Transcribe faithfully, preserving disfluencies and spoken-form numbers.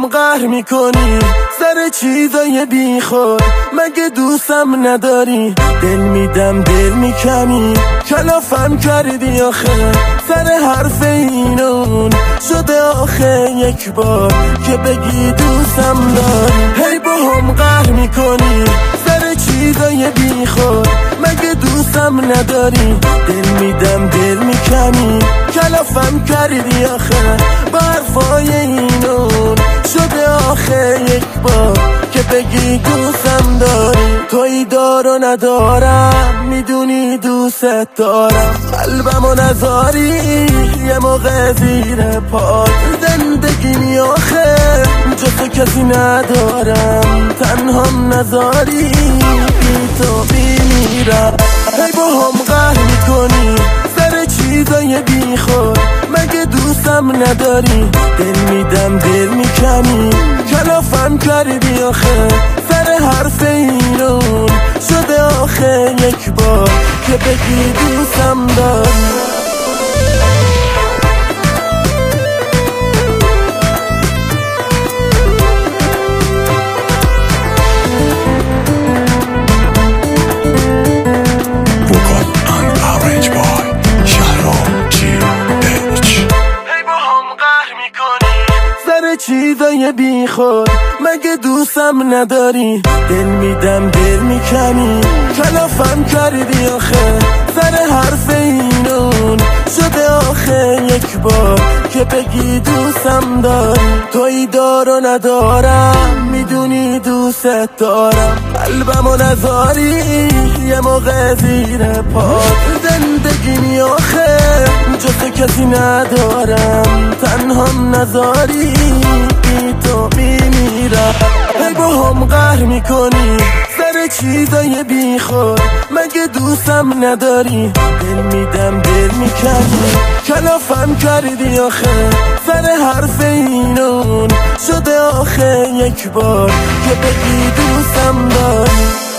هم قهر میکنی سر چیزای بی خود، مگه دوستم نداری؟ دل میدم دل میکنی، کلافم کردی آخه سر حرف اینون شده آخه یک بار که بگی دوستم داری. هی با هم قهر میکنی سر چیزای بی خود، مگه دوستم نداری؟ دل میدم دل میکنی، کلافم کردی آخه با حرفای اینون شده آخه یک بار که بگی دوستم داری. توی دار و ندارم میدونی دوست دارم، قلبمو نذاری یه موقع زیر پات. زندگی آخه جز کسی ندارم، تنهام نذاری بی تو میمیرم. هی با هم قهر میکنی سر چیزای بی خود، مگه دوستم نداری؟ دل میدم دل میکنی، کلافم کردی آخه سر حرف اینون شده آخه یک بار که بگی دوستم داری. چیزای بی خود، مگه دوستم نداری؟ دل میدم دل میکنی، کلافم کردی آخه سر حرف اینون شده آخه یک بار که بگی دوستم داری. توی دار و ندارم میدونی دوست دارم، قلبمو نذاری یه موقع زیر پات. زندگی آخه جز کسی ندارم، تنهام نذاری بی تو میمیرم. هی با هم قهر میکنی سر چیزای بی خود، مگه دوستم نداری؟ دل میدم دل میکنی، کلافم کردی آخه سر حرف اینون شده آخه یک بار که بگی دوستم داری.